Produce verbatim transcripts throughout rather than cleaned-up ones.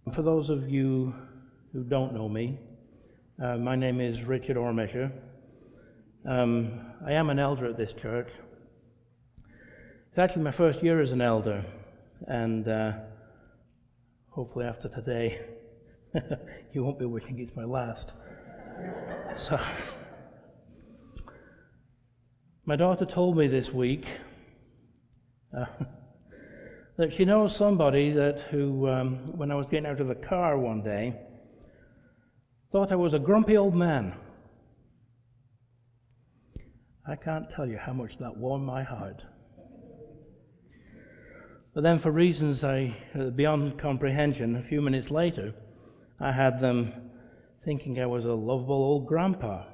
For those of you who don't know me, uh, my name is Richard Ormesher. Um, I am an elder at this church. It's actually my first year as an elder, and uh, hopefully after today you won't be wishing it's my last. So, my daughter told me this week uh, that she knows somebody that who, um, when I was getting out of the car one day, thought I was a grumpy old man. I can't tell you how much that warmed my heart. But then, for reasons I uh, beyond comprehension, a few minutes later, I had them thinking I was a lovable old grandpa.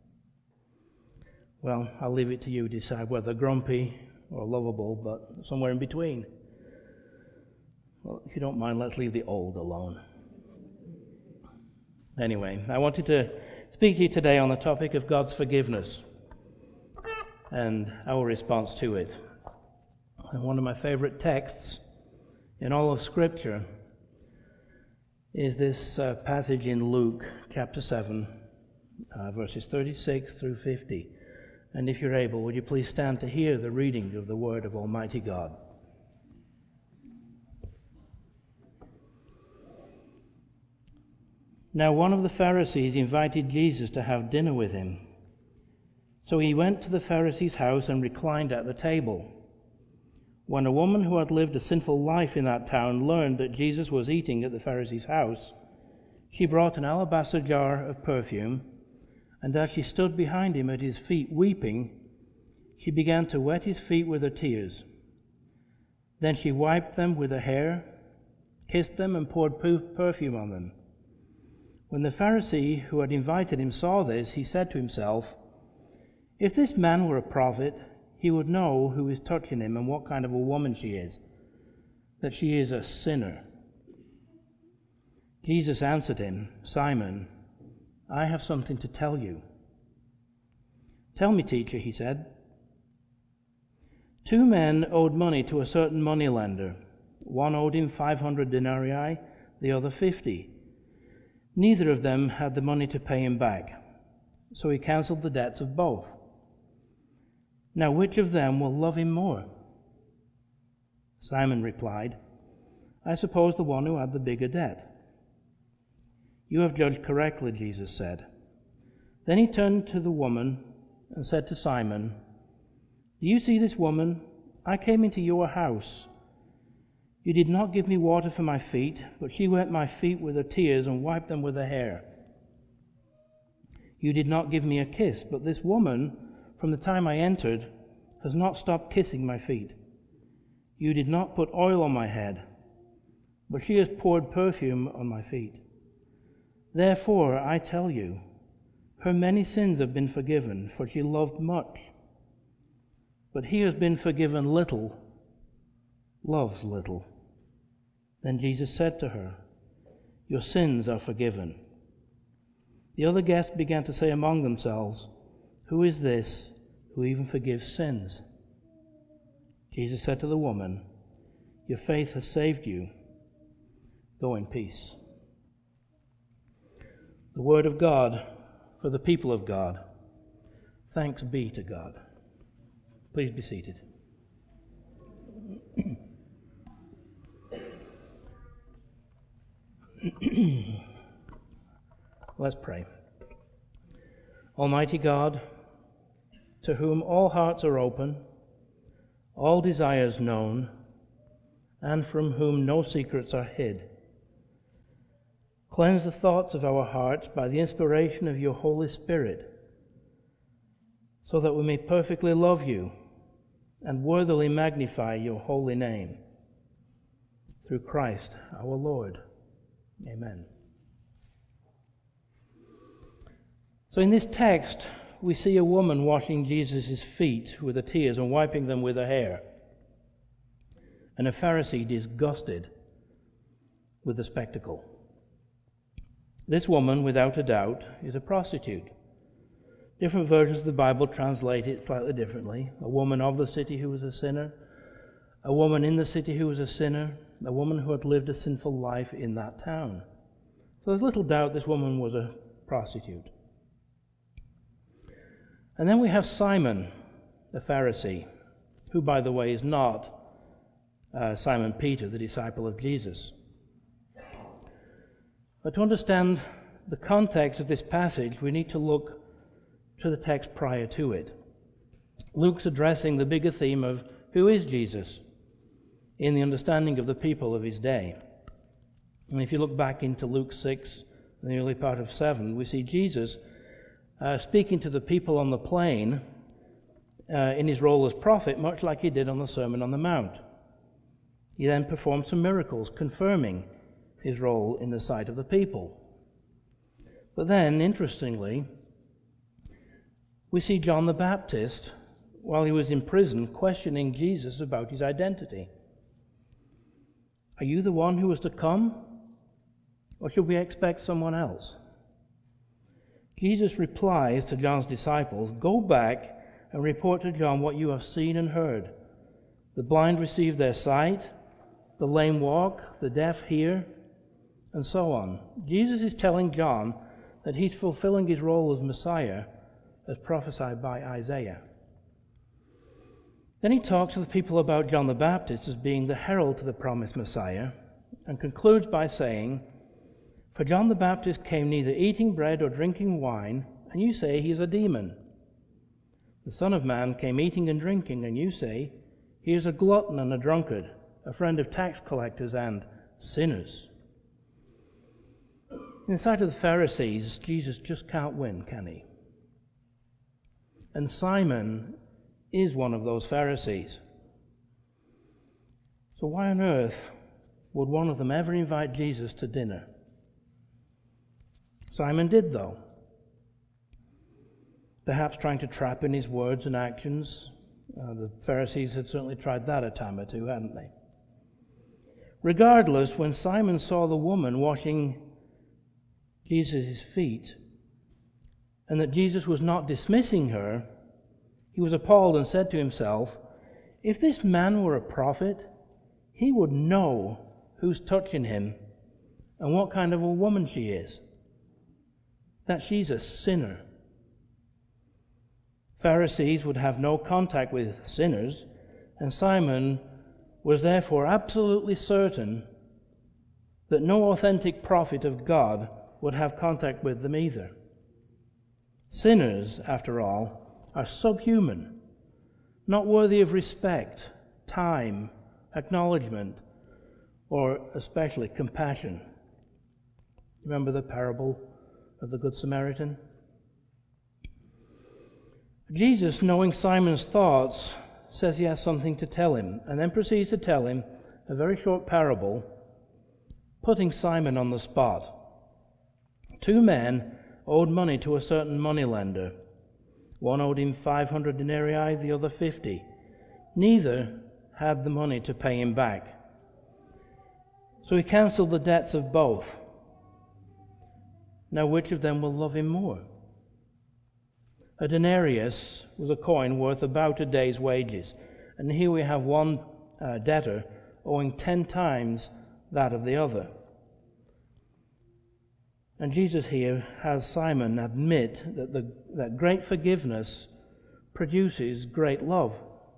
Well, I'll leave it to you to decide whether grumpy or lovable, but somewhere in between. Well, if you don't mind, let's leave the old alone. Anyway, I wanted to speak to you today on the topic of God's forgiveness and our response to it. And one of my favorite texts in all of Scripture is this uh, passage in Luke chapter seven, uh, verses thirty-six through fifty. And if you're able, would you please stand to hear the reading of the Word of Almighty God? Now one of the Pharisees invited Jesus to have dinner with him. So he went to the Pharisee's house and reclined at the table. When a woman who had lived a sinful life in that town learned that Jesus was eating at the Pharisee's house, she brought an alabaster jar of perfume, and as she stood behind him at his feet weeping, she began to wet his feet with her tears. Then she wiped them with her hair, kissed them, and poured perfume on them. When the Pharisee who had invited him saw this, he said to himself, "If this man were a prophet, he would know who is touching him and what kind of a woman she is, that she is a sinner." Jesus answered him, "Simon, I have something to tell you." "Tell me, teacher," he said. Two men owed money to a certain moneylender. One owed him five hundred denarii, the other fifty. Neither of them had the money to pay him back, so he cancelled the debts of both. Now which of them will love him more? Simon replied, "I suppose the one who had the bigger debt." "You have judged correctly," Jesus said. Then he turned to the woman and said to Simon, "Do you see this woman? I came into your house. You did not give me water for my feet, but she wet my feet with her tears and wiped them with her hair. You did not give me a kiss, but this woman, from the time I entered, has not stopped kissing my feet. You did not put oil on my head, but she has poured perfume on my feet. Therefore, I tell you, her many sins have been forgiven, for she loved much. But he who has been forgiven little loves little." Then Jesus said to her, "Your sins are forgiven." The other guests began to say among themselves, "Who is this who even forgives sins?" Jesus said to the woman, "Your faith has saved you. Go in peace." The word of God for the people of God. Thanks be to God. Please be seated. Let's pray. Almighty God, to whom all hearts are open, all desires known, and from whom no secrets are hid, cleanse the thoughts of our hearts by the inspiration of your Holy Spirit, so that we may perfectly love you and worthily magnify your holy name. Through Christ our Lord. Amen. So in this text, we see a woman washing Jesus' feet with her tears and wiping them with her hair, and a Pharisee disgusted with the spectacle. This woman, without a doubt, is a prostitute. Different versions of the Bible translate it slightly differently. A woman of the city who was a sinner, a woman in the city who was a sinner, a woman who had lived a sinful life in that town. So there's little doubt this woman was a prostitute. And then we have Simon, the Pharisee, who, by the way, is not uh, Simon Peter, the disciple of Jesus. But to understand the context of this passage, we need to look to the text prior to it. Luke's addressing the bigger theme of who is Jesus in the understanding of the people of his day. And if you look back into Luke six, in the early part of seven, we see Jesus uh, speaking to the people on the plain uh, in his role as prophet, much like he did on the Sermon on the Mount. He then performed some miracles, confirming his role in the sight of the people. But then, interestingly, we see John the Baptist, while he was in prison, questioning Jesus about his identity. Are you the one who was to come? Or should we expect someone else? Jesus replies to John's disciples, "Go back and report to John what you have seen and heard. The blind receive their sight, the lame walk, the deaf hear," and so on. Jesus is telling John that he's fulfilling his role as Messiah as prophesied by Isaiah. Then he talks to the people about John the Baptist as being the herald to the promised Messiah, and concludes by saying, "For John the Baptist came neither eating bread or drinking wine, and you say he is a demon. The Son of Man came eating and drinking, and you say he is a glutton and a drunkard, a friend of tax collectors and sinners." In the sight of the Pharisees, Jesus just can't win, can he? And Simon is one of those Pharisees. So why on earth would one of them ever invite Jesus to dinner? Simon did, though. Perhaps trying to trap in his words and actions. Uh, the Pharisees had certainly tried that a time or two, hadn't they? Regardless, when Simon saw the woman washing Jesus' feet, and that Jesus was not dismissing her, he was appalled and said to himself, "If this man were a prophet, he would know who's touching him and what kind of a woman she is, that she's a sinner." Pharisees would have no contact with sinners, and Simon was therefore absolutely certain that no authentic prophet of God would have contact with them either. Sinners, after all, are subhuman, not worthy of respect, time, acknowledgement, or especially compassion. Remember the parable of the Good Samaritan? Jesus, knowing Simon's thoughts, says he has something to tell him, and then proceeds to tell him a very short parable, putting Simon on the spot. Two men owed money to a certain moneylender. One owed him five hundred denarii, the other fifty. Neither had the money to pay him back. So he cancelled the debts of both. Now which of them will love him more? A denarius was a coin worth about a day's wages. And here we have one uh, debtor owing ten times that of the other. And Jesus here has Simon admit that, the, that great forgiveness produces great love.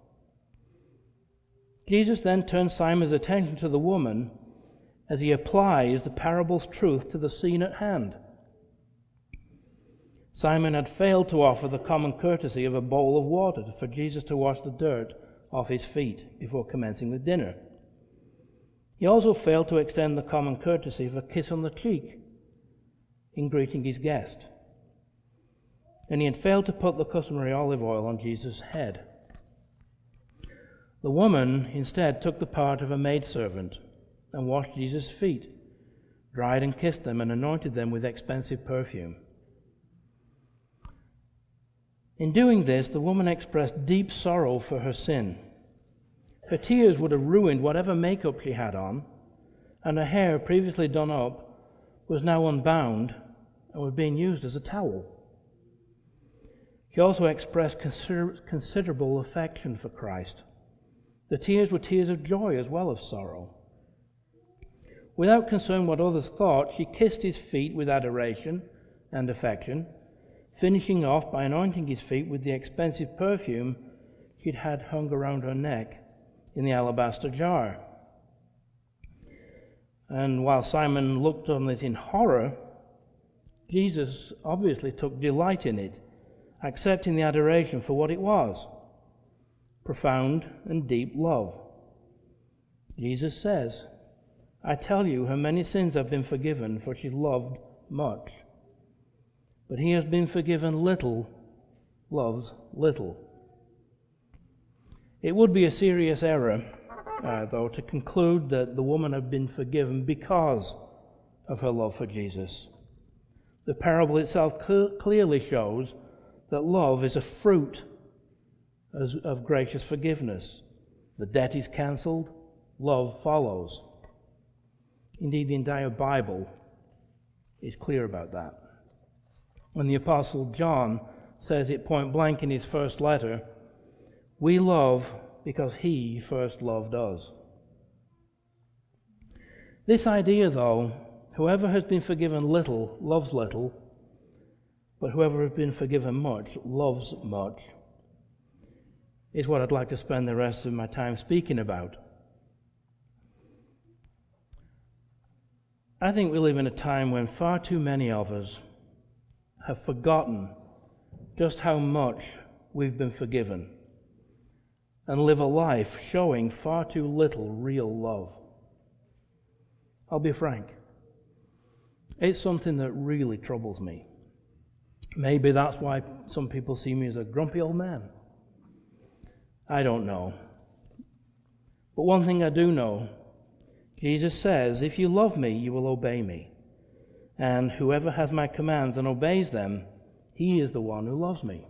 Jesus then turns Simon's attention to the woman as he applies the parable's truth to the scene at hand. Simon had failed to offer the common courtesy of a bowl of water for Jesus to wash the dirt off his feet before commencing the dinner. He also failed to extend the common courtesy of a kiss on the cheek in greeting his guest. And he had failed to put the customary olive oil on Jesus' head. The woman instead took the part of a maidservant and washed Jesus' feet, dried and kissed them, and anointed them with expensive perfume. In doing this, the woman expressed deep sorrow for her sin. Her tears would have ruined whatever makeup she had on, and her hair, previously done up, was now unbound and was being used as a towel. She also expressed consider- considerable affection for Christ, The tears were tears of joy as well as sorrow. Without concern what others thought, she kissed his feet with adoration and affection, finishing off by anointing his feet with the expensive perfume she'd had hung around her neck in the alabaster jar. And while Simon looked on it in horror, Jesus obviously took delight in it, accepting the adoration for what it was: profound and deep love. Jesus says, "I tell you, her many sins have been forgiven, for she loved much. But he has been forgiven little, loves little." It would be a serious error, uh, though, to conclude that the woman had been forgiven because of her love for Jesus. The parable itself cl- clearly shows that love is a fruit as, of gracious forgiveness. The debt is cancelled, love follows. Indeed, the entire Bible is clear about that. When the Apostle John says it point blank in his first letter, we love because he first loved us. This idea, though, whoever has been forgiven little loves little, but whoever has been forgiven much loves much, is what I'd like to spend the rest of my time speaking about. I think we live in a time when far too many of us have forgotten just how much we've been forgiven and live a life showing far too little real love. I'll be frank. It's something that really troubles me. Maybe that's why some people see me as a grumpy old man. I don't know. But one thing I do know, Jesus says, "If you love me, you will obey me. And whoever has my commands and obeys them, he is the one who loves me."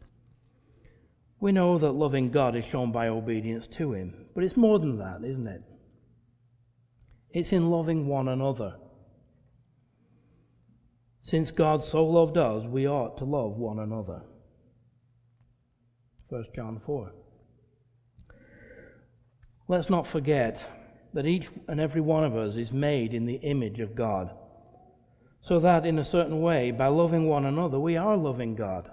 We know that loving God is shown by obedience to him, but it's more than that, isn't it? It's in loving one another. Since God so loved us, we ought to love one another. First John four. Let's not forget that each and every one of us is made in the image of God, so that in a certain way, by loving one another, we are loving God.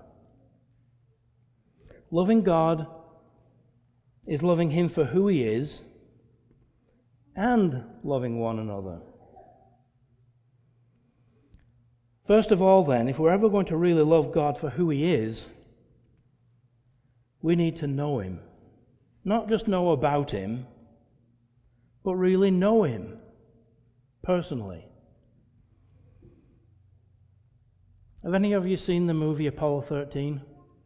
Loving God is loving him for who he is and loving one another. First of all, then, if we're ever going to really love God for who he is, we need to know him. Not just know about him, but really know him personally. Have any of you seen the movie Apollo thirteen?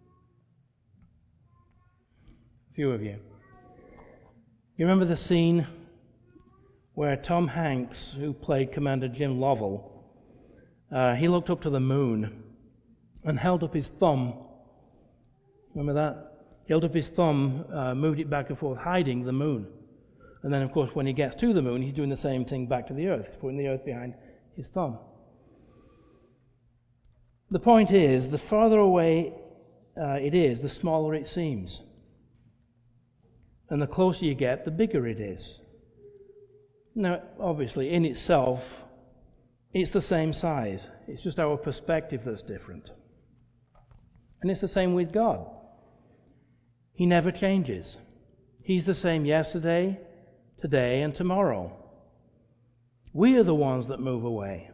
A few of you. You remember the scene where Tom Hanks, who played Commander Jim Lovell, uh, he looked up to the moon and held up his thumb. Remember that? He held up his thumb, uh, moved it back and forth, hiding the moon. And then, of course, when he gets to the moon, he's doing the same thing back to the earth. He's putting the earth behind his thumb. The point is, the farther away uh, it is, the smaller it seems. And the closer you get, the bigger it is. Now, obviously, in itself, it's the same size. It's just our perspective that's different. And it's the same with God. He never changes. He's the same yesterday, today, and tomorrow. We are the ones that move away.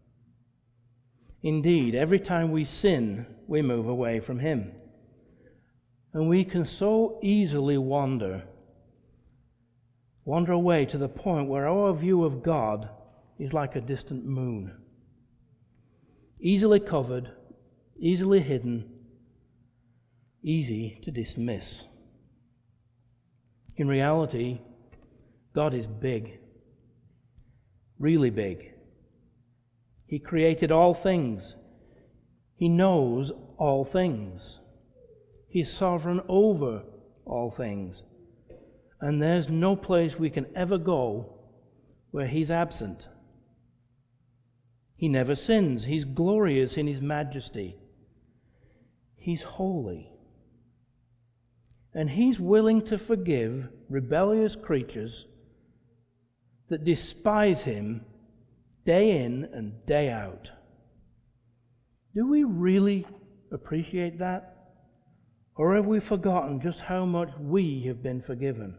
Indeed, every time we sin, we move away from him. And we can so easily wander, wander away to the point where our view of God is like a distant moon. Easily covered, easily hidden, easy to dismiss. In reality, God is big, really big. He created all things. He knows all things. He's sovereign over all things. And there's no place we can ever go where he's absent. He never sins. He's glorious in his majesty. He's holy. And He's willing to forgive rebellious creatures that despise Him day in and day out. Do we really appreciate that? Or have we forgotten just how much we have been forgiven?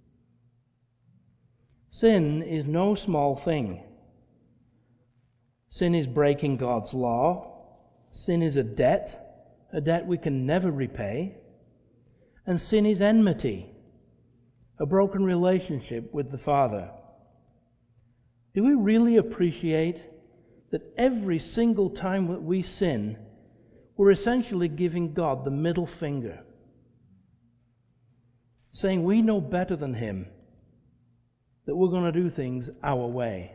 Sin is no small thing. Sin is breaking God's law. Sin is a debt, a debt we can never repay. And sin is enmity, a broken relationship with the Father. Do we really appreciate that every single time that we sin, we're essentially giving God the middle finger, saying we know better than Him, that we're going to do things our way?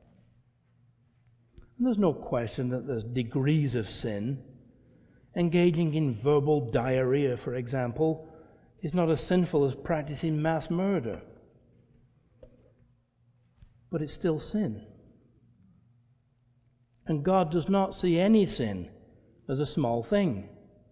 And there's no question that there's degrees of sin. Engaging in verbal diarrhea, for example, is not as sinful as practicing mass murder. But it's still sin. And God does not see any sin as a small thing.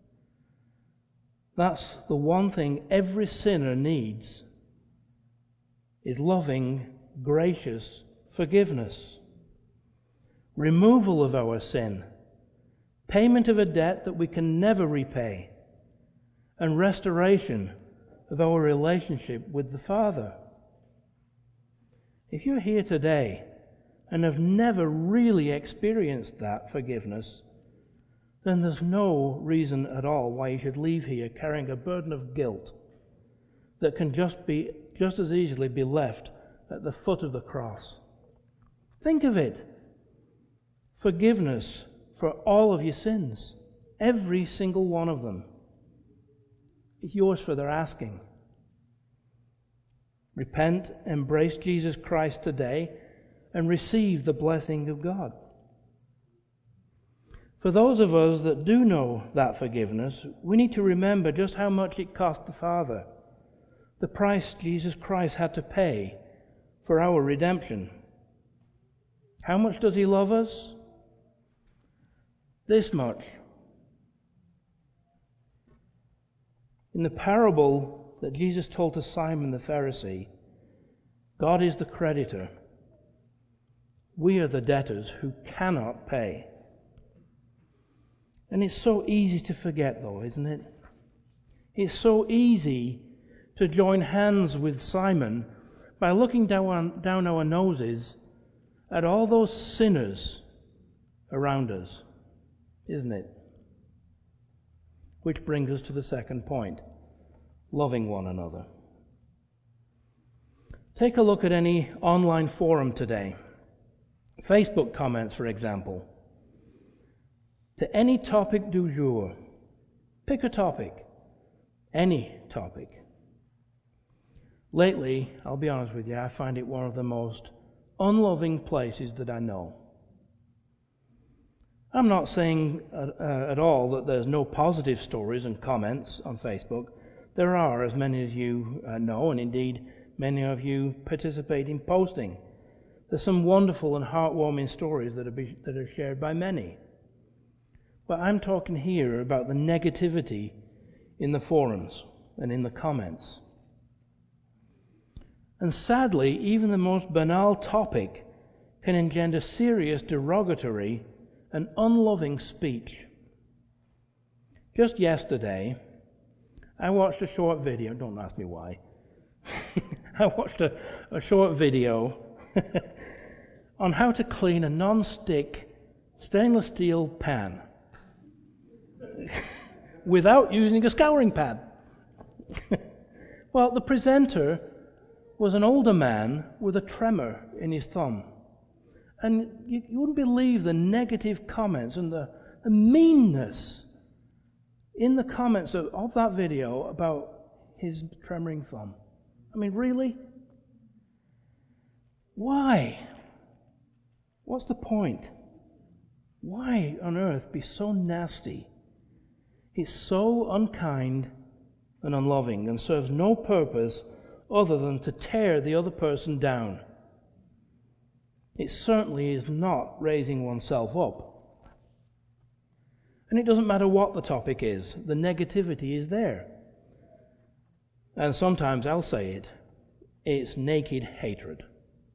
That's the one thing every sinner needs, is loving, gracious forgiveness. Removal of our sin, payment of a debt that we can never repay, and restoration of our relationship with the Father. If you're here today and have never really experienced that forgiveness, then there's no reason at all why you should leave here carrying a burden of guilt that can just be just as easily be left at the foot of the cross. Think of it. Forgiveness for all of your sins. Every single one of them. It's yours for their asking. Repent, embrace Jesus Christ today, and receive the blessing of God. For those of us that do know that forgiveness, we need to remember just how much it cost the Father, the price Jesus Christ had to pay for our redemption. How much does He love us? This much. In the parable that Jesus told to Simon the Pharisee, God is the creditor. We are the debtors who cannot pay. And it's so easy to forget, though, isn't it? It's so easy to join hands with Simon by looking down, down our noses at all those sinners around us, isn't it? Which brings us to the second point, loving one another. Take a look at any online forum today. Facebook comments, for example. To any topic du jour. Pick a topic. Any topic. Lately, I'll be honest with you, I find it one of the most unloving places that I know. I'm not saying uh, uh, at all that there's no positive stories and comments on Facebook. There are, as many of you uh, know, and indeed many of you participate in posting. There's some wonderful and heartwarming stories that are, be, that are shared by many. But I'm talking here about the negativity in the forums and in the comments. And sadly, even the most banal topic can engender serious derogatory and unloving speech. Just yesterday, I watched a short video. Don't ask me why. I watched a, a short video on how to clean a non-stick stainless steel pan without using a scouring pad. Well, the presenter was an older man with a tremor in his thumb. And you, you wouldn't believe the negative comments and the, the meanness in the comments of, of that video about his tremoring thumb. I mean, really? Why? What's the point? Why on earth be so nasty? It's so unkind and unloving and serves no purpose other than to tear the other person down. It certainly is not raising oneself up. And it doesn't matter what the topic is, the negativity is there. And sometimes I'll say it, it's naked hatred.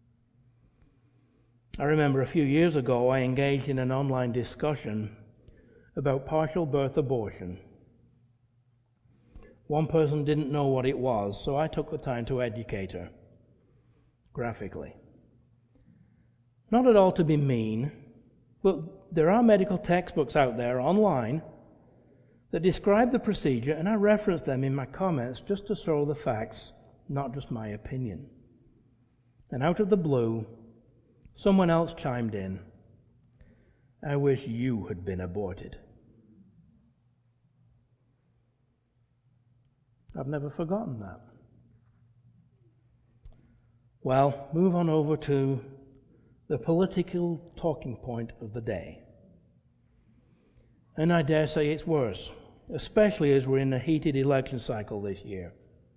I remember a few years ago I engaged in an online discussion about partial birth abortion. One person didn't know what it was, so I took the time to educate her, graphically. Not at all to be mean, but there are medical textbooks out there online that describe the procedure, and I reference them in my comments just to show the facts, not just my opinion. And out of the blue, someone else chimed in, "I wish you had been aborted." I've never forgotten that. Well, move on over to the political talking point of the day. And I dare say it's worse, especially as we're in a heated election cycle this year.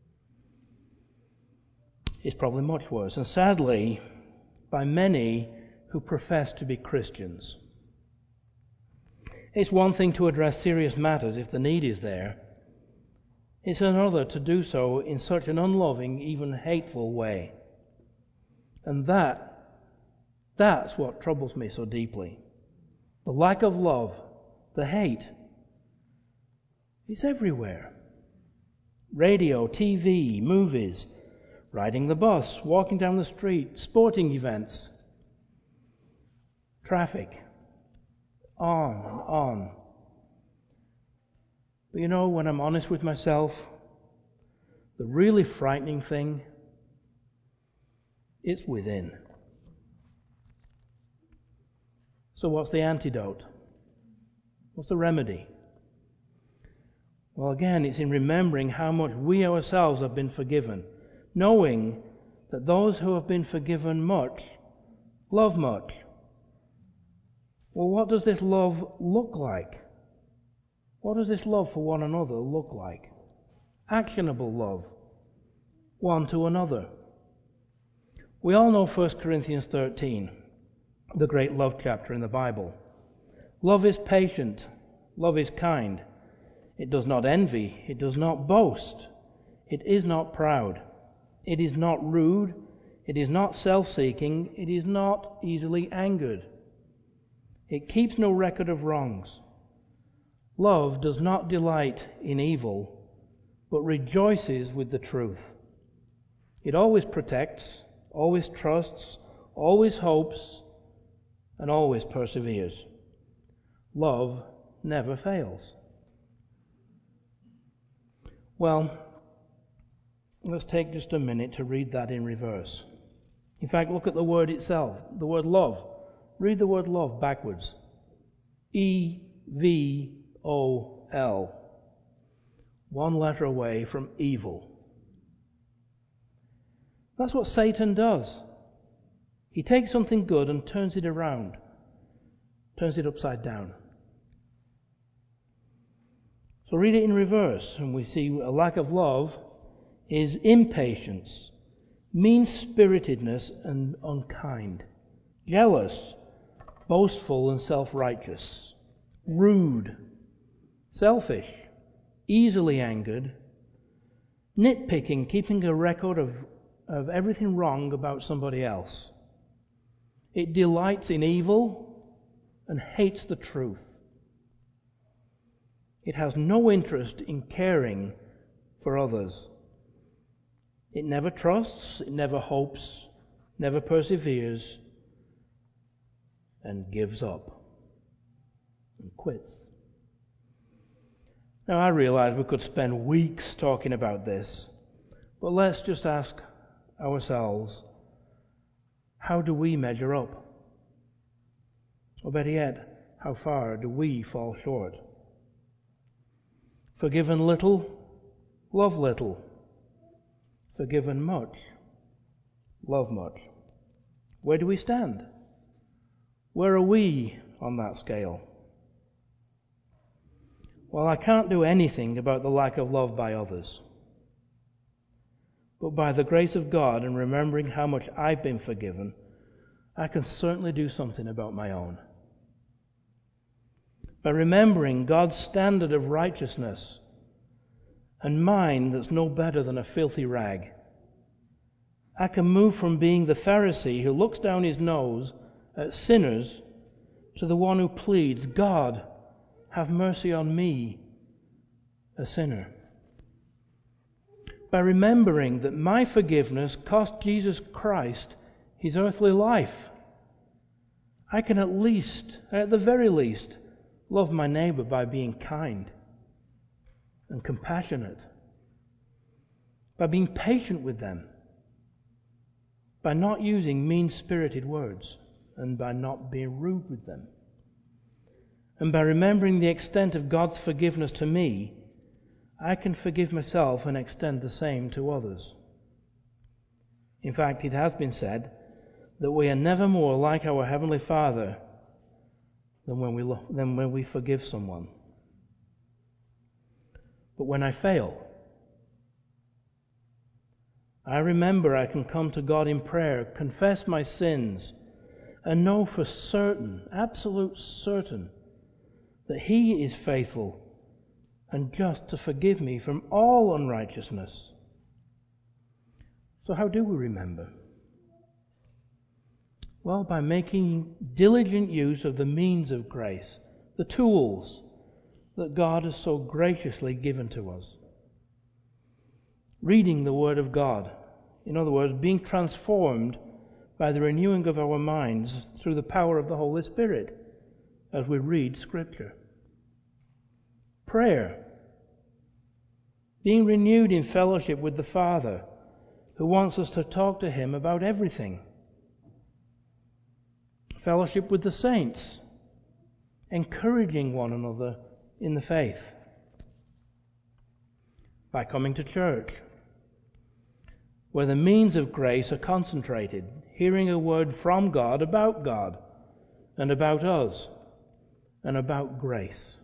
It's probably much worse, and sadly, by many who profess to be Christians. It's one thing to address serious matters if the need is there. It's another to do so in such an unloving, even hateful way. And that, that's what troubles me so deeply. The lack of love, the hate, it's everywhere. Radio, T V, movies, riding the bus, walking down the street, sporting events, traffic, on and on. But you know, when I'm honest with myself, the really frightening thing, it's within. So what's the antidote? What's the remedy? Well, again, it's in remembering how much we ourselves have been forgiven, knowing that those who have been forgiven much love much. Well, what does this love look like? What does this love for one another look like? Actionable love, one to another. We all know First Corinthians thirteen, the great love chapter in the Bible. Love is patient. Love is kind. It does not envy. It does not boast. It is not proud. It is not rude. It is not self-seeking. It is not easily angered. It keeps no record of wrongs. Love does not delight in evil, but rejoices with the truth. It always protects, always trusts, always hopes, and always perseveres. Love never fails. Well, let's take just a minute to read that in reverse. In fact, look at the word itself, the word love. Read the word love backwards. E V O L. One letter away from evil. That's what Satan does. He takes something good and turns it around, turns it upside down. So read it in reverse, and we see a lack of love is impatience, mean-spiritedness and unkind, jealous, boastful and self-righteous, rude, selfish, easily angered, nitpicking, keeping a record of, of everything wrong about somebody else. It delights in evil and hates the truth. It has no interest in caring for others. It never trusts, it never hopes, never perseveres, and gives up and quits. Now, I realize we could spend weeks talking about this, but let's just ask ourselves, how do we measure up? Or better yet, how far do we fall short? Forgiven little, love little. Forgiven much, love much. Where do we stand? Where are we on that scale? Well, I can't do anything about the lack of love by others. But by the grace of God and remembering how much I've been forgiven, I can certainly do something about my own. By remembering God's standard of righteousness and mine that's no better than a filthy rag. I can move from being the Pharisee who looks down his nose at sinners to the one who pleads, God, have mercy on me, a sinner. By remembering that my forgiveness cost Jesus Christ his earthly life, I can at least, at the very least, love my neighbour by being kind and compassionate, by being patient with them, by not using mean-spirited words, and by not being rude with them. And by remembering the extent of God's forgiveness to me, I can forgive myself and extend the same to others. In fact, it has been said that we are never more like our Heavenly Father than when we, lo- than when we forgive someone. But when I fail, I remember I can come to God in prayer, confess my sins, and know for certain, absolute certain, that He is faithful and just to forgive me from all unrighteousness. So how do we remember? Well, by making diligent use of the means of grace, the tools that God has so graciously given to us. Reading the Word of God, in other words, being transformed by the renewing of our minds through the power of the Holy Spirit as we read Scripture. Prayer, being renewed in fellowship with the Father, who wants us to talk to Him about everything. Fellowship with the saints, encouraging one another in the faith. By coming to church, where the means of grace are concentrated, hearing a word from God about God, and about us, and about grace.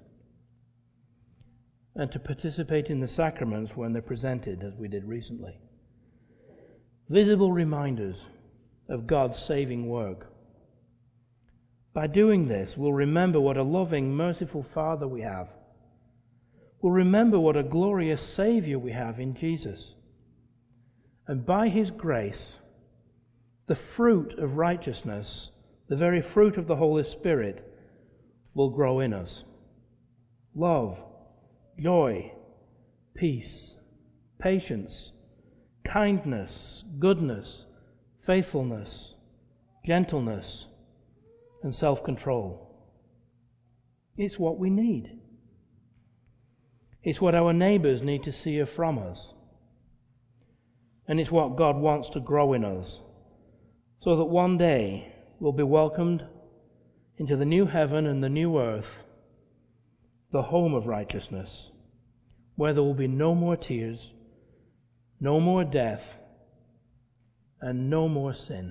And to participate in the sacraments when they're presented, as we did recently. Visible reminders of God's saving work. By doing this, we'll remember what a loving, merciful Father we have. We'll remember what a glorious Saviour we have in Jesus. And by His grace, the fruit of righteousness, the very fruit of the Holy Spirit, will grow in us. Love, joy, peace, patience, kindness, goodness, faithfulness, gentleness, and self-control. It's what we need. It's what our neighbours need to see from us. And it's what God wants to grow in us, so that one day we'll be welcomed into the new heaven and the new earth, the home of righteousness, where there will be no more tears, no more death, and no more sin.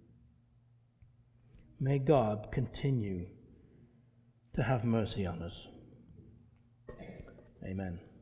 May God continue to have mercy on us. Amen.